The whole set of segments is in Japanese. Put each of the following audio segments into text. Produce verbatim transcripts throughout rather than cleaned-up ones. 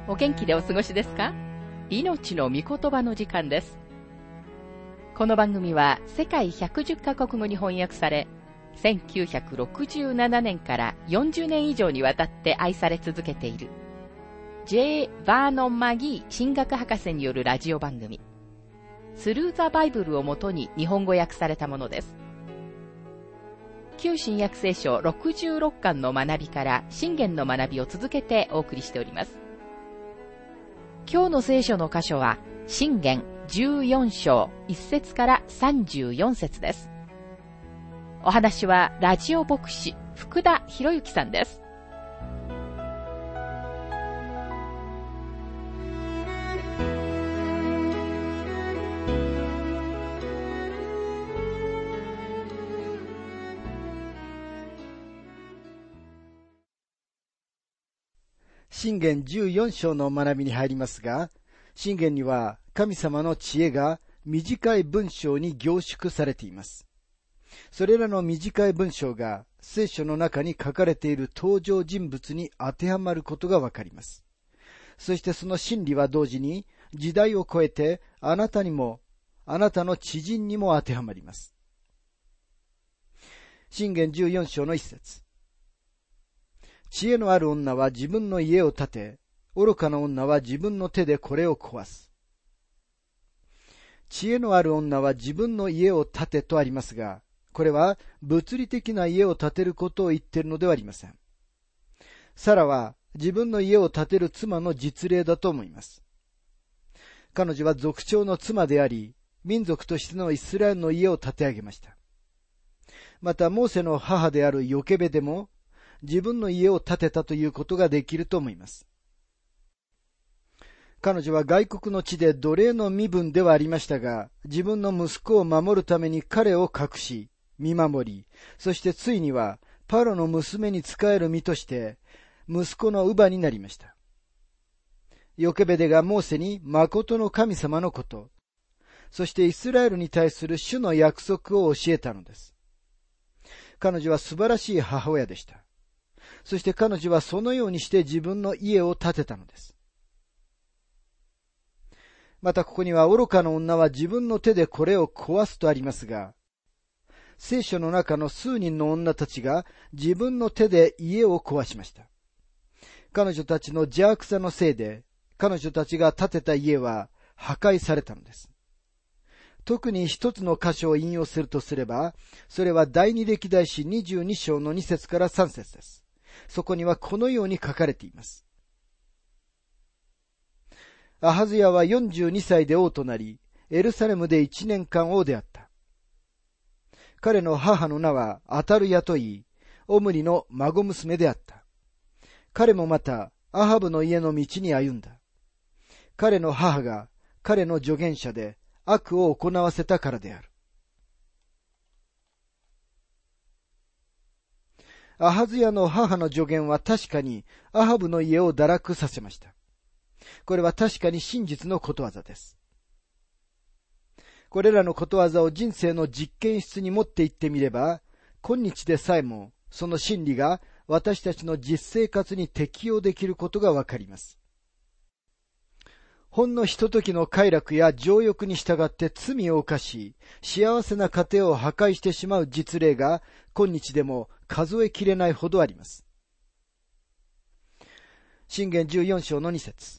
お元気でお過ごしですか？命の御言葉の時間です。この番組は世界ひゃくじゅっカ国語に翻訳され、せんきゅうひゃくろくじゅうななねんからよんじゅうねん以上にわたって愛され続けている J. バーノン・マギー神学博士によるラジオ番組、スルー・ザ・バイブルをもとに日本語訳されたものです。旧新約聖書ろくじゅうろっかんの学びから箴言の学びを続けてお送りしております。今日の聖書の箇所は箴言じゅうよん章いち節からさんじゅうよん節です。お話はラジオ牧師福田博之さんです。 箴言じゅうよん章の学びに入りますが、箴言には神様の知恵が短い文章に凝縮されています。それらの短い文章が聖書の中に書かれている登場人物に当てはまることがわかります。そしてその真理は同時に時代を超えてあなたにも、あなたの知人にも当てはまります。箴言じゅうよん章の一節。知恵のある女は自分の家を建て、愚かな女は自分の手でこれを壊す。知恵のある女は自分の家を建てとありますが、これは物理的な家を建てることを言っているのではありません。サラは自分の家を建てる妻の実例だと思います。彼女は族長の妻であり、民族としてのイスラエルの家を建て上げました。また、モーセの母であるヨケベでも、自分の家を建てたということができると思います。彼女は外国の地で奴隷の身分ではありましたが、自分の息子を守るために彼を隠し、見守り、そしてついにはパロの娘に仕える身として、息子の乳母になりました。ヨケベデがモーセに誠の神様のこと、そしてイスラエルに対する主の約束を教えたのです。彼女は素晴らしい母親でした。そして彼女はそのようにして自分の家を建てたのです。またここには愚かな女は自分の手でこれを壊すとありますが、聖書の中の数人の女たちが自分の手で家を壊しました。彼女たちの邪悪さのせいで、彼女たちが建てた家は破壊されたのです。特に一つの箇所を引用するとすれば、それは第二歴代史にじゅうに章のに節からさん節です。そこにはこのように書かれています。アハズヤはよんじゅうにさいで王となり、エルサレムでいちねんかん王であった。彼の母の名はアタルヤといい、オムリの孫娘であった。彼もまたアハブの家の道に歩んだ。彼の母が彼の助言者で悪を行わせたからである。アハズヤの母の助言は確かにアハブの家を堕落させました。これは確かに真実のことわざです。これらのことわざを人生の実験室に持って行ってみれば、今日でさえもその真理が私たちの実生活に適用できることがわかります。ほんのひとときの快楽や情欲に従って罪を犯し、幸せな家庭を破壊してしまう実例が今日でも数えきれないほどあります。箴言じゅうよん章のに節。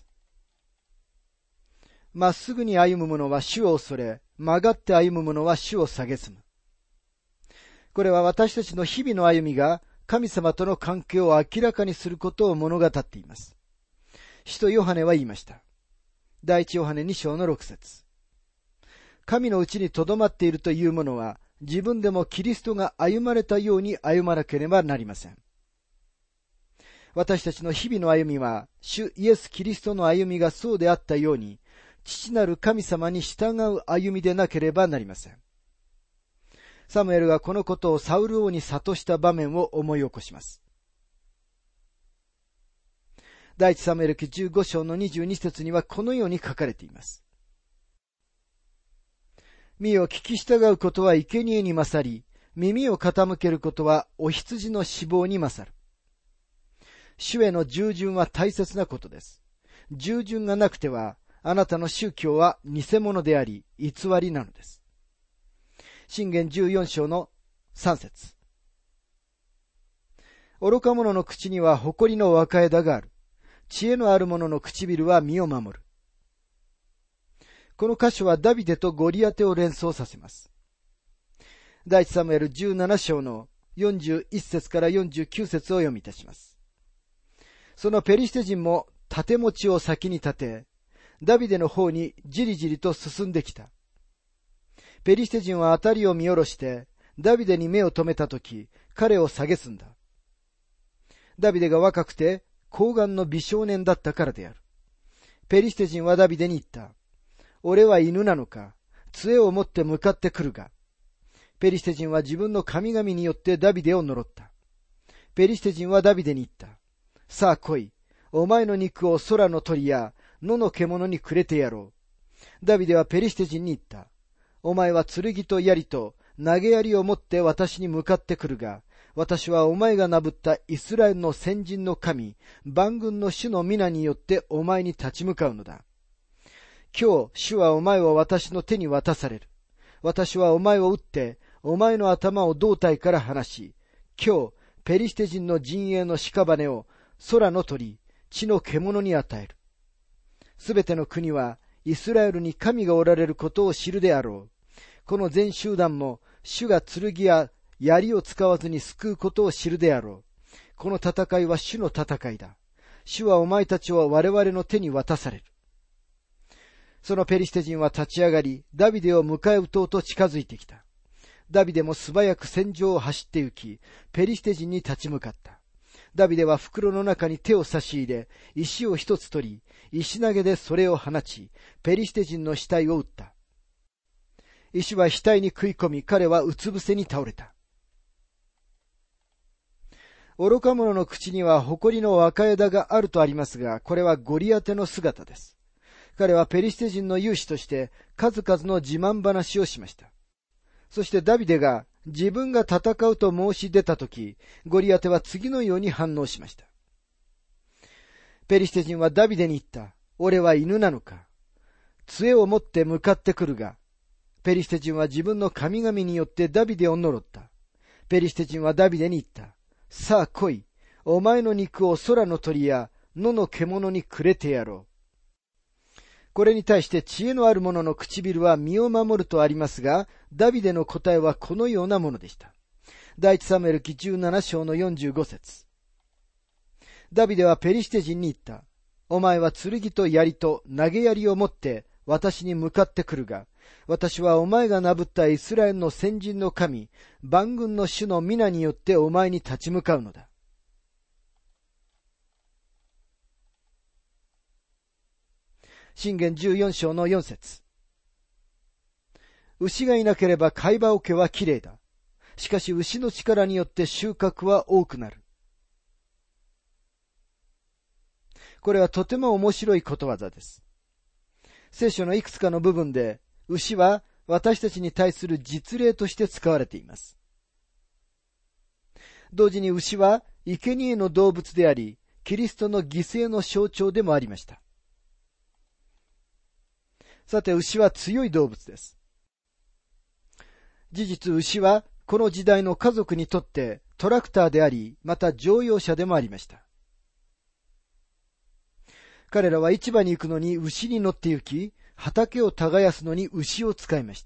まっすぐに歩む者は主を恐れ、曲がって歩む者は主を蔑む。これは私たちの日々の歩みが神様との関係を明らかにすることを物語っています。使徒ヨハネは言いました。第一ヨハネに章のろく節。神のうちにとどまっているという者は、自分でもキリストが歩まれたように歩まなければなりません。私たちの日々の歩みは、主イエス・キリストの歩みがそうであったように、父なる神様に従う歩みでなければなりません。サムエルがこのことをサウル王に諭した場面を思い起こします。第一サムエル記じゅうご章のにじゅうに節にはこのように書かれています。身を聞き従うことは生贄に勝り、耳を傾けることはお羊の脂肪に勝る。主への従順は大切なことです。 従順がなくては、あなたの宗教は偽物であり、偽りなのです。箴言じゅうよん章のさん節。愚か者の口には誇りの若枝がある。知恵のある者の唇は身を守る。この箇所はダビデとゴリアテを連想させます。第一サムエルじゅうなな章のよんじゅういち節からよんじゅうきゅう節を読みいたします。そのペリシテ人も盾持ちを先に立て、ダビデの方にじりじりと進んできた。ペリシテ人は辺りを見下ろして、ダビデに目を留めたとき、彼を蔑んだ。ダビデが若くて、高顔の美少年だったからである。ペリシテ人はダビデに言った。俺は犬なのか、杖を持って向かってくるが。ペリシテ人は自分の神々によってダビデを呪った。ペリシテ人はダビデに言った。さあ来い。お前の肉を空の鳥や野の獣にくれてやろう。ダビデはペリシテ人に言った。お前は剣と槍と投げ槍を持って私に向かってくるが、私はお前がなぶったイスラエルの先人の神、万軍の主の皆によってお前に立ち向かうのだ。今日、主はお前を私の手に渡される。私はお前を撃って、お前の頭を胴体から離し、今日、ペリシテ人の陣営の屍を空の鳥、地の獣に与える。すべての国は、イスラエルに神がおられることを知るであろう。この全集団も、主が剣や槍を使わずに救うことを知るであろう。この戦いは主の戦いだ。主はお前たちを我々の手に渡される。そのペリシテ人は立ち上がり、ダビデを迎え撃とうと近づいてきた。ダビデも素早く戦場を走って行き、ペリシテ人に立ち向かった。ダビデは袋の中に手を差し入れ、石を一つ取り、石投げでそれを放ち、ペリシテ人の死体を撃った。石は額に食い込み、彼はうつ伏せに倒れた。愚か者の口には誇りの若枝があるとありますが、これはゴリアテの姿です。彼はペリシテ人の勇士として数々の自慢話をしました。そしてダビデが自分が戦うと申し出たとき、ゴリアテは次のように反応しました。ペリシテ人はダビデに言った。俺は犬なのか。杖を持って向かってくるが、ペリシテ人は自分の神々によってダビデを呪った。ペリシテ人はダビデに言った。さあ来い。お前の肉を空の鳥や野の獣にくれてやろう。これに対して知恵のある者の唇は身を守るとありますが、ダビデの答えはこのようなものでした。第一サムエル記じゅうなな章のよんじゅうご節。ダビデはペリシテ人に言った。お前は剣と槍と投げ槍を持って私に向かってくるが、私はお前がなぶったイスラエルの先人の神、万軍の主の皆によってお前に立ち向かうのだ。箴言じゅうよん章のよん節。牛がいなければ飼い葉桶はきれいだ。しかし牛の力によって収穫は多くなる。これはとても面白いことわざです。聖書のいくつかの部分で、牛は私たちに対する実例として使われています。同時に牛は生贄の動物であり、キリストの犠牲の象徴でもありました。さて、牛は強い動物です。事実、牛はこの時代の家族にとってトラクターであり、また乗用車でもありました。彼らは市場に行くのに牛に乗って行き、畑を耕すのに牛を使いました。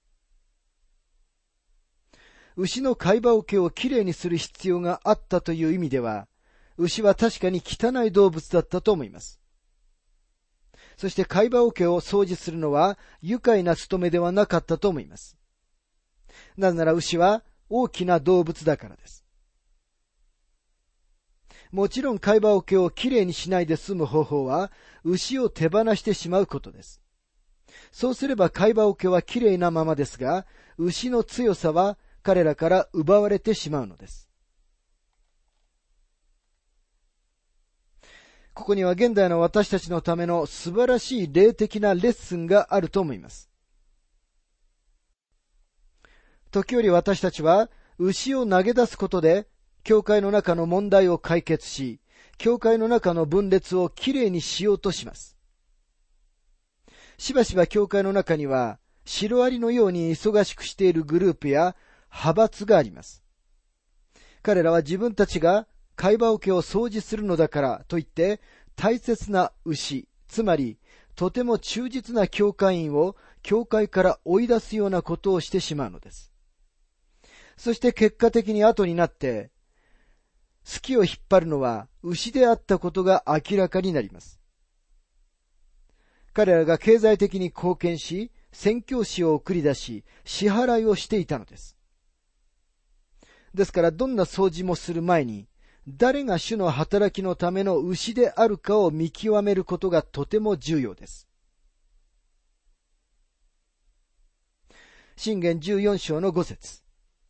牛の飼い葉桶をきれいにする必要があったという意味では、牛は確かに汚い動物だったと思います。そして飼い葉桶を掃除するのは愉快な務めではなかったと思います。なぜなら牛は大きな動物だからです。もちろん飼い葉桶をきれいにしないで済む方法は牛を手放してしまうことです。そうすれば飼い葉桶はきれいなままですが、牛の強さは彼らから奪われてしまうのです。ここには現代の私たちのための素晴らしい霊的なレッスンがあると思います。時折私たちは牛を投げ出すことで教会の中の問題を解決し、 教会の中の分裂をきれいにしようとします。しばしば教会の中には、シロアリのように忙しくしているグループや派閥があります。彼らは自分たちが貝羽桶を掃除するのだからと言って、大切な牛、つまりとても忠実な教会員を教会から追い出すようなことをしてしまうのです。そして結果的に後になって、好きを引っ張るのは牛であったことが明らかになります。彼らが経済的に貢献し、宣教師を送り出し、支払いをしていたのです。ですからどんな掃除もする前に、誰が主の働きのための牛であるかを見極めることがとても重要です。箴言じゅうよん章のご節。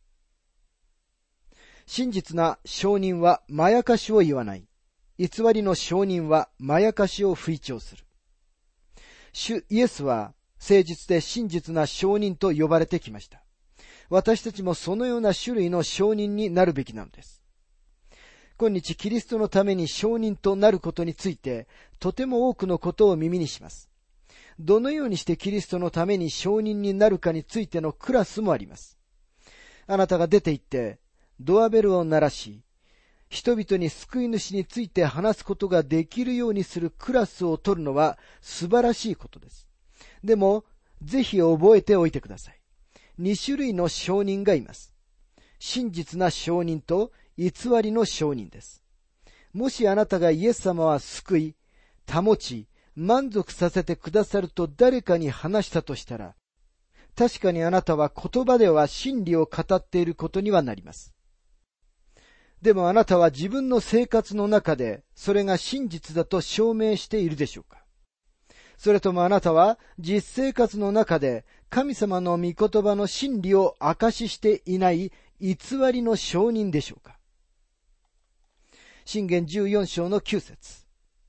真実な証人はまやかしを言わない。偽りの証人はまやかしを吹聴する。主イエスは誠実で真実な証人と呼ばれてきました。私たちもそのような種類の証人になるべきなのです。今日キリストのために証人となることについて、とても多くのことを耳にします。どのようにしてキリストのために証人になるかについてのクラスもあります。あなたが出て行って、ドアベルを鳴らし、人々に救い主について話すことができるようにするクラスを取るのは素晴らしいことです。でも、ぜひ覚えておいてください。二種類の証人がいます。真実な証人と偽りの証人です。もしあなたがイエス様は救い、保ち、満足させてくださると誰かに話したとしたら、確かにあなたは言葉では真理を語っていることにはなります。でもあなたは自分の生活の中でそれが真実だと証明しているでしょうか？それともあなたは実生活の中で神様の御言葉の真理を証ししていない偽りの証人でしょうか？箴言じゅうよん章のきゅう節。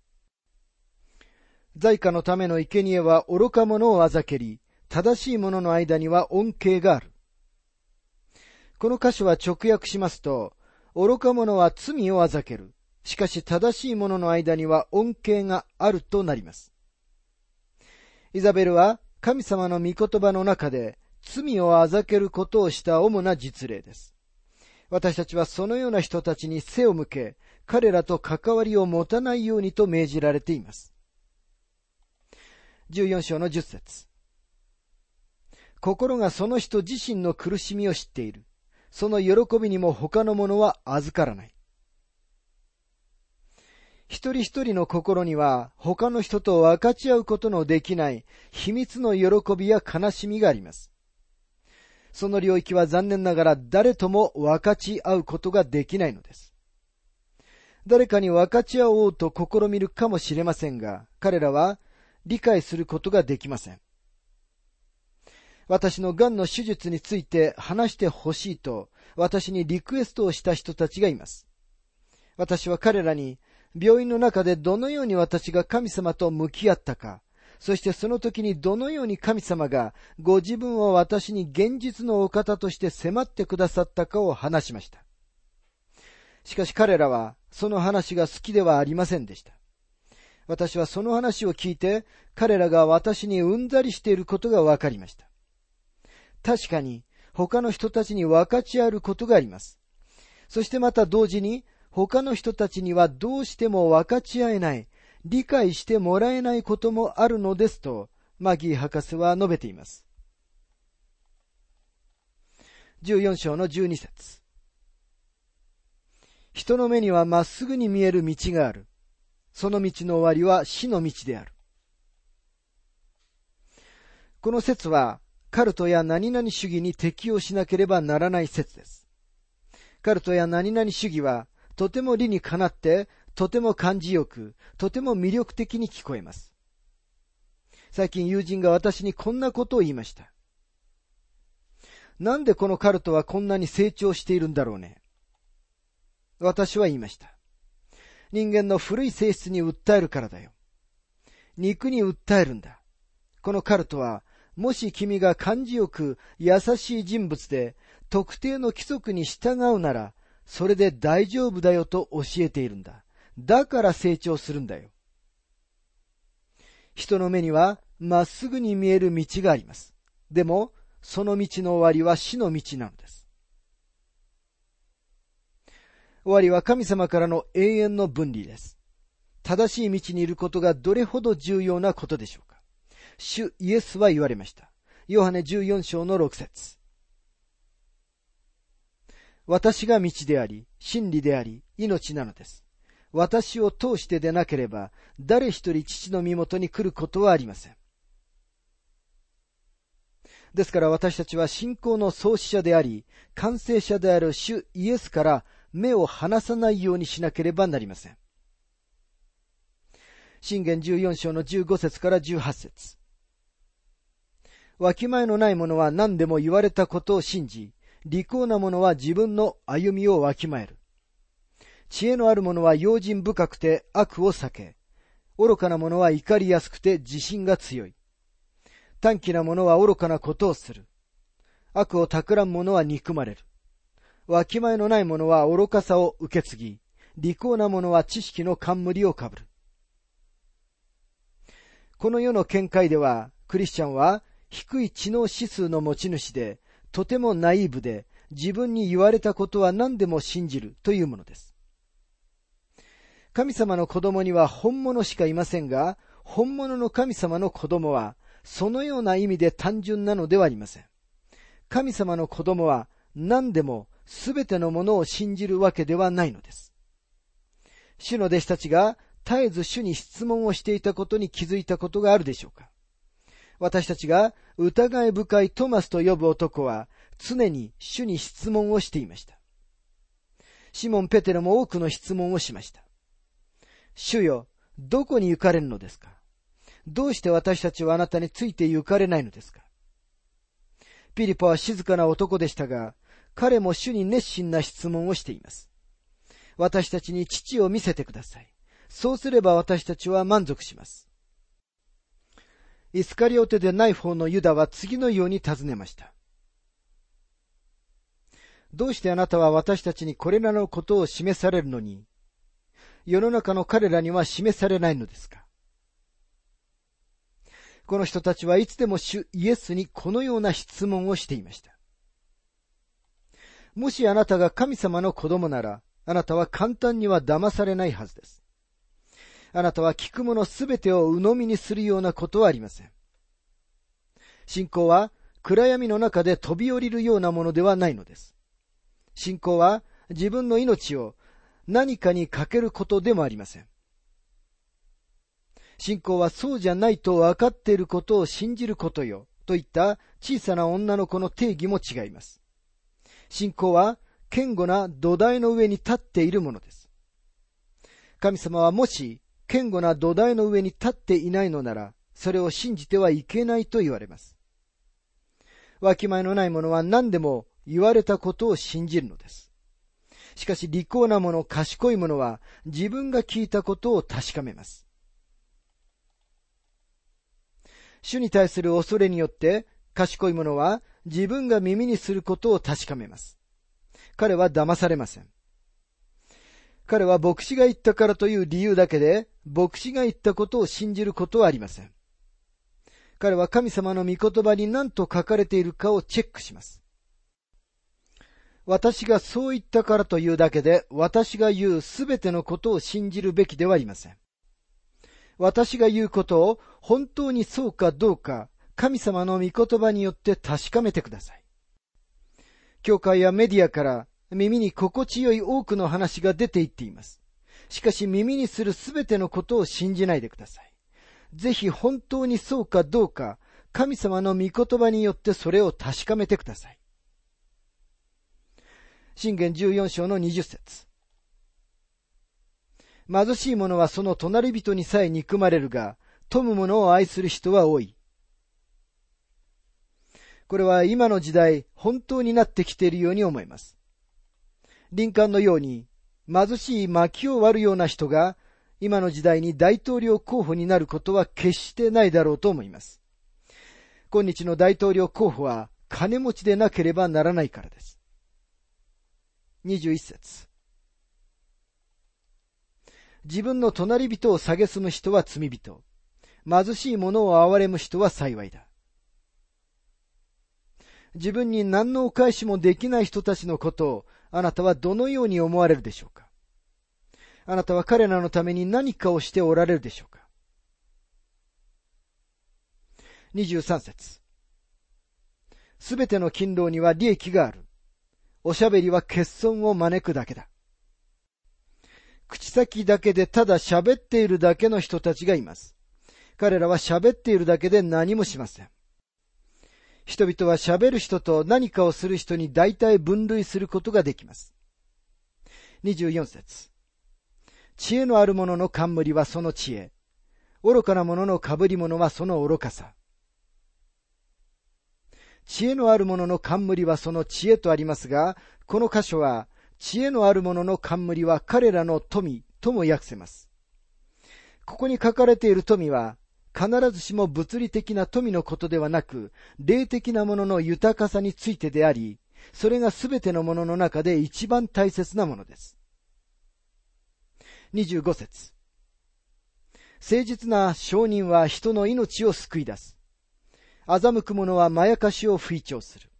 財貨のための生贄は愚か者をあざけり、正しい者の間には恩恵がある。この箇所は直訳しますと、愚か者は罪をあざける。しかし正しい者の間には恩恵があるとなります。イザベルは神様の御言葉の中で罪をあざけることをした主な実例です。私たちはそのような人たちに背を向け、彼らと関わりを持たないようにと命じられています。じゅうよん章のじゅっ節。心がその人自身の苦しみを知っている。その喜びにも他のものは預からない。一人一人の心には他の人と分かち合うことのできない秘密の喜びや悲しみがあります。その領域は残念ながら誰とも分かち合うことができないのです。誰かに分かち合おうと試みるかもしれませんが、彼らは理解することができません。私のがんの手術について話してほしいと私にリクエストをした人たちがいます。私は彼らに病院の中でどのように私が神様と向き合ったか、そしてその時にどのように神様がご自分を私に現実のお方として迫ってくださったかを話しました。しかし彼らはその話が好きではありませんでした。私はその話を聞いて彼らが私にうんざりしていることがわかりました。確かに他の人たちに分かち合うことがあります。そしてまた同時に他の人たちにはどうしても分かち合えない、理解してもらえないこともあるのですとマギー博士は述べています。じゅうよん章のじゅうに節。人の目にはまっすぐに見える道がある。その道の終わりは死の道である。この説はカルトや何々主義に適用しなければならない説です。カルトや何々主義はとても理にかなって、とても感じよく、とても魅力的に聞こえます。最近友人が私にこんなことを言いました。なんでこのカルトはこんなに成長しているんだろうね。私は言いました。人間の古い性質に訴えるからだよ。肉に訴えるんだ。このカルトは、もし君が感じよく優しい人物で特定の規則に従うなら、それで大丈夫だよと教えているんだ。 だから成長するんだよ。人の目にはまっすぐに見える道があります。でも、その道の終わりは死の道なのです。終わりは神様からの永遠の分離です。正しい道にいることがどれほど重要なことでしょうか。主イエスは言われました。ヨハネじゅうよん章のろく節。私が道であり、真理であり、命なのです。私を通してでなければ、誰一人父の身元に来ることはありません。ですから私たちは信仰の創始者であり、完成者である主イエスから目を離さないようにしなければなりません。箴言じゅうよん章のじゅうご節からじゅうはち節。わきまえのない者は何でも言われたことを信じ、利口な者は自分の歩みをわきまえる。知恵のある者は用心深くて悪を避け、愚かな者は怒りやすくて自信が強い。短気な者は愚かなことをする。悪を企む者は憎まれる。わきまえのない者は愚かさを受け継ぎ、利口な者は知識の冠をかぶる。この世の見解では、クリスチャンは低い知能指数の持ち主で、とてもナイーブで、自分に言われたことは何でも信じるというものです。神様の子供には本物しかいませんが、本物の神様の子供は、そのような意味で単純なのではありません。神様の子供は何でもすべてのものを信じるわけではないのです。主の弟子たちが絶えず主に質問をしていたことに気づいたことがあるでしょうか。私たちが疑い深いトマスと呼ぶ男は常に主に質問をしていました。シモン・ペテロも多くの質問をしました。主よ、どこに行かれるのですか？どうして私たちはあなたについて行かれないのですか？ピリポは静かな男でしたが、彼も主に熱心な質問をしています。私たちに父を見せてください。そうすれば私たちは満足します。イスカリオテでない方のユダは次のように尋ねました。どうしてあなたは私たちにこれらのことを示されるのに、世の中の彼らには示されないのですか？この人たちはいつでも主イエスにこのような質問をしていました。もしあなたが神様の子供なら、あなたは簡単には騙されないはずです。あなたは聞くものすべてを鵜呑みにするようなことはありません。信仰は暗闇の中で飛び降りるようなものではないのです。信仰は自分の命を何かにかけることでもありません。信仰はそうじゃないと分かっていることを信じることよといった小さな女の子の定義も違います。信仰は堅固な土台の上に立っているものです。神様はもし堅固な土台の上に立っていないのなら、それを信じてはいけないと言われます。わきまえのない者は何でも言われたことを信じるのです。しかし利口な者、賢い者は自分が聞いたことを確かめます。主に対する恐れによって賢い者は自分が耳にすることを確かめます。彼は騙されません。彼は牧師が言ったからという理由だけで牧師が言ったことを信じることはありません。彼は神様の御言葉に何と書かれているかをチェックします。私がそう言ったからというだけで私が言うすべてのことを信じるべきではありません。私が言うことを本当にそうかどうか神様の御言葉によって確かめてください。教会やメディアから耳に心地よい多くの話が出ていっています。しかし耳にするすべてのことを信じないでください。ぜひ本当にそうかどうか神様の御言葉によってそれを確かめてください。箴言じゅうよん章のにじゅっ節。貧しい者はその隣人にさえ憎まれるが、富む者を愛する人は多い。これは今の時代、本当になってきているように思います。リンカーンのように、貧しい薪を割るような人が、今の時代に大統領候補になることは決してないだろうと思います。今日の大統領候補は、金持ちでなければならないからです。にじゅういち節。 自分の隣人を蔑む人は罪人。貧しい者を憐れむ人は幸いだ。自分に何のお返しもできない人たちのことをあなたはどのように思われるでしょうか。あなたは彼らのために何かをしておられるでしょうか。にじゅうさん節。すべての勤労には利益がある。おしゃべりは欠損を招くだけだ。口先だけでただ喋っているだけの人たちがいます。彼らは喋っているだけで何もしません。人々は喋る人と何かをする人に大体分類することができます。にじゅうよん節。知恵のある者の冠はその知恵。愚かな者の被り物はその愚かさ。知恵のある者の冠はその知恵とありますが、この箇所は、知恵のある者の冠は彼らの富とも訳せます。ここに書かれている富は、必ずしも物理的な富のことではなく、霊的なものの豊かさについてであり、それがすべてのものの中で一番大切なものです。にじゅうご節。誠実な証人は人の命を救い出す。欺く者はまやかしを吹聴する。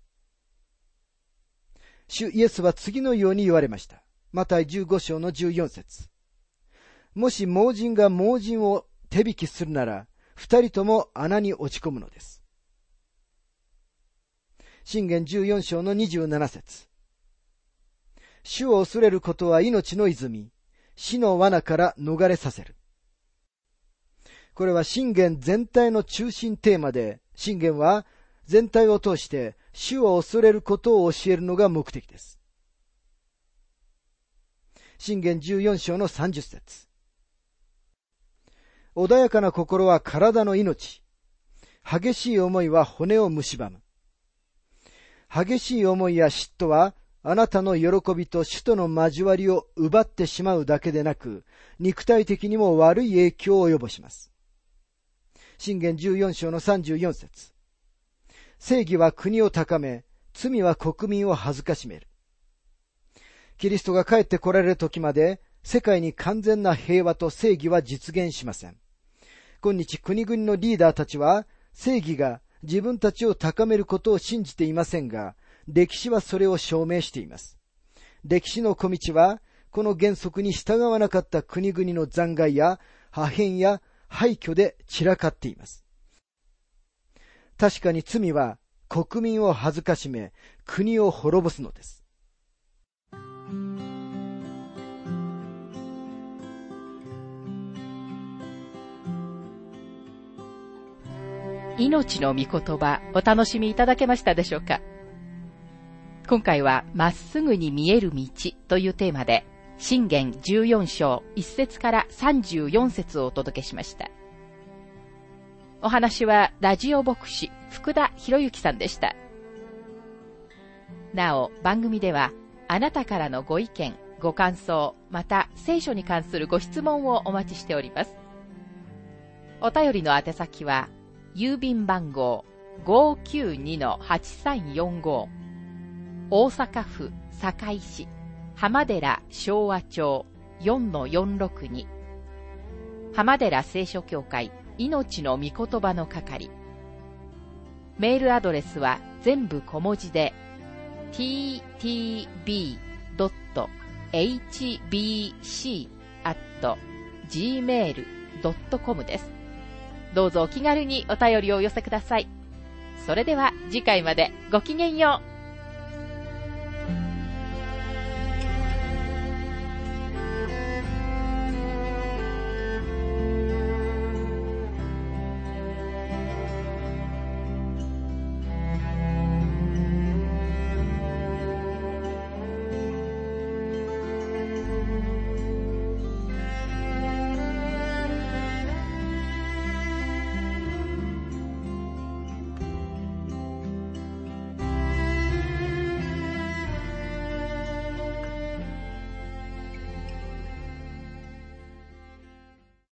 主イエスは次のように言われました。マタイじゅうご章のじゅうよん節。もし盲人が盲人を手引きするなら、二人とも穴に落ち込むのです。箴言じゅうよん章のにじゅうなな節。主を恐れることは命の泉、死の罠から逃れさせる。これは箴言全体の中心テーマで、箴言は全体を通して主を恐れることを教えるのが目的です。箴言じゅうよん章のさんじゅう節。穏やかな心は体の命。激しい思いは骨を蝕む。激しい思いや嫉妬はあなたの喜びと主との交わりを奪ってしまうだけでなく、肉体的にも悪い影響を及ぼします。箴言じゅうよん章のさんじゅうよん節。正義は国を高め、罪は国民を恥ずかしめる。キリストが帰って来られる時まで、世界に完全な平和と正義は実現しません。今日国々のリーダーたちは、正義が自分たちを高めることを信じていませんが、歴史はそれを証明しています。歴史の小道は、この原則に従わなかった国々の残骸や破片や廃墟で散らかっています。確かに罪は国民を恥ずかしめ、国を滅ぼすのです。 命の御言葉、お楽しみいただけましたでしょうか。今回はまっすぐに見える道というテーマで、箴言じゅうよん章いち節からさんじゅうよん節をお届けしました。お話はラジオ牧師福田博之さんでした。なお、番組ではあなたからのご意見、ご感想、また聖書に関するご質問をお待ちしております。お便りの宛先は郵便番号 ごーきゅうにのはちさんよんご 大阪府堺市浜寺昭和町 よんのよんろくに 浜寺聖書協会命の御言葉の係。メールアドレスは全部小文字で ティーティービードットエイチビーシーアットジーメールドットコム です。どうぞお気軽にお便りをお寄せください。それでは次回までごきげんよう。